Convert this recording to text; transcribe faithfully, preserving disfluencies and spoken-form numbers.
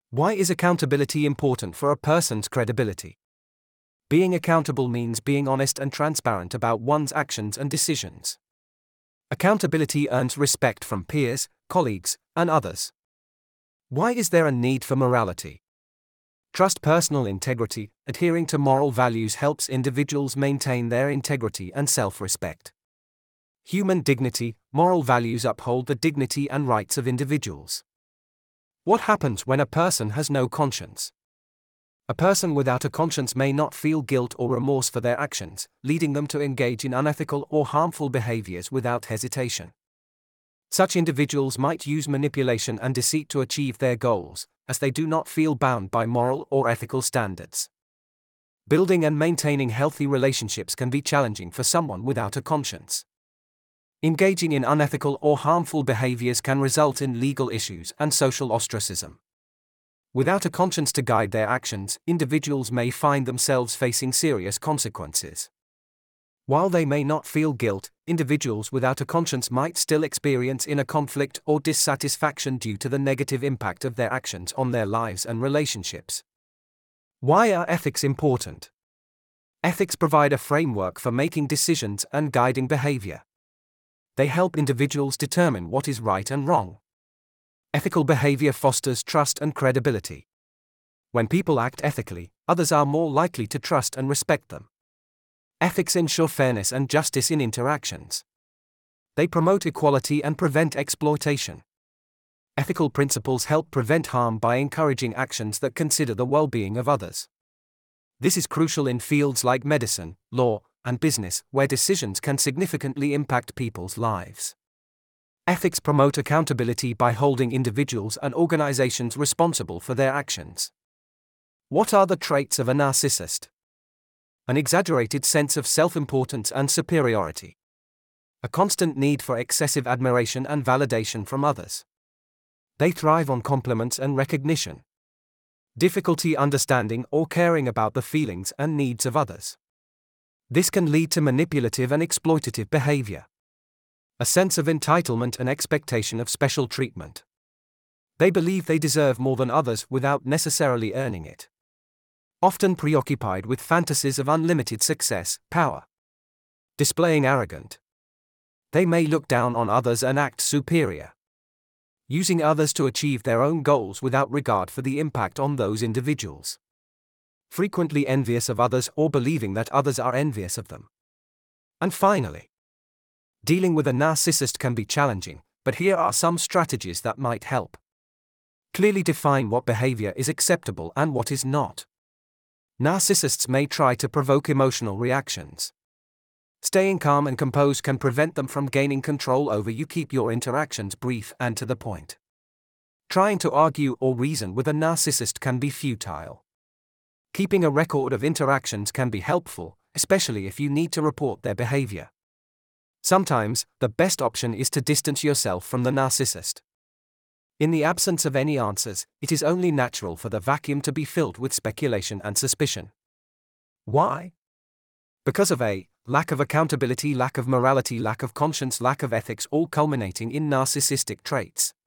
Why is accountability important for a person's credibility? Being accountable means being honest and transparent about one's actions and decisions. Accountability earns respect from peers, colleagues, and others. Why is there a need for morality? Trust personal integrity. Adhering to moral values helps individuals maintain their integrity and self-respect. Human dignity. Moral values uphold the dignity and rights of individuals. What happens when a person has no conscience? A person without a conscience may not feel guilt or remorse for their actions, leading them to engage in unethical or harmful behaviors without hesitation. Such individuals might use manipulation and deceit to achieve their goals, as they do not feel bound by moral or ethical standards. Building and maintaining healthy relationships can be challenging for someone without a conscience. Engaging in unethical or harmful behaviors can result in legal issues and social ostracism. Without a conscience to guide their actions, individuals may find themselves facing serious consequences. While they may not feel guilt, individuals without a conscience might still experience inner conflict or dissatisfaction due to the negative impact of their actions on their lives and relationships. Why are ethics important? Ethics provide a framework for making decisions and guiding behavior. They help individuals determine what is right and wrong. Ethical behavior fosters trust and credibility. When people act ethically, others are more likely to trust and respect them. Ethics ensure fairness and justice in interactions. They promote equality and prevent exploitation. Ethical principles help prevent harm by encouraging actions that consider the well-being of others. This is crucial in fields like medicine, law, and business, where decisions can significantly impact people's lives. Ethics promote accountability by holding individuals and organizations responsible for their actions. What are the traits of a narcissist? An exaggerated sense of self-importance and superiority. A constant need for excessive admiration and validation from others. They thrive on compliments and recognition. Difficulty understanding or caring about the feelings and needs of others. This can lead to manipulative and exploitative behavior. A sense of entitlement and expectation of special treatment. They believe they deserve more than others without necessarily earning it. Often preoccupied with fantasies of unlimited success, power. Displaying arrogant. They may look down on others and act superior. Using others to achieve their own goals without regard for the impact on those individuals. Frequently envious of others or believing that others are envious of them. And finally, dealing with a narcissist can be challenging, but here are some strategies that might help. Clearly define what behavior is acceptable and what is not. Narcissists may try to provoke emotional reactions. Staying calm and composed can prevent them from gaining control over you. Keep your interactions brief and to the point. Trying to argue or reason with a narcissist can be futile. Keeping a record of interactions can be helpful, especially if you need to report their behavior. Sometimes, the best option is to distance yourself from the narcissist. In the absence of any answers, it is only natural for the vacuum to be filled with speculation and suspicion. Why? Because of a lack of accountability, lack of morality, lack of conscience, lack of ethics, all culminating in narcissistic traits.